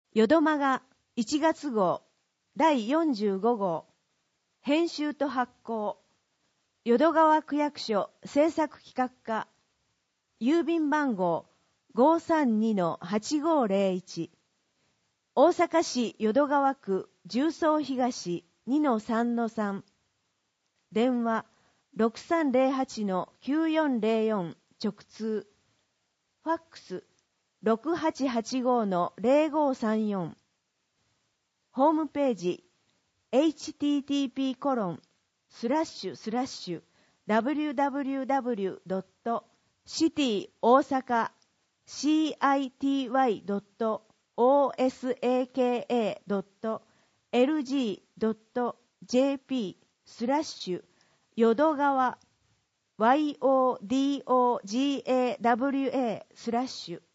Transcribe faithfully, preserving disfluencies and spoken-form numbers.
淀間がいちがつ号だいよんじゅうご号編集と発行淀川区役所制作企画課郵便番号 ごーさんにのはちごーぜろいち 大阪市淀川区十三東 にのさんのさん 電話 ろくさんぜろはちのきゅうよんぜろよん 直通ファックス ろくはちはちごのぜろごさんよん ホームページ エイチティーティーピーコロンスラッシュスラッシュダブリューダブリューダブリュードットシティ大阪 シティドットオーエスエーケーエードットエルジードットジェーピー スラッシュ淀川 ヨドガワ スラッシュ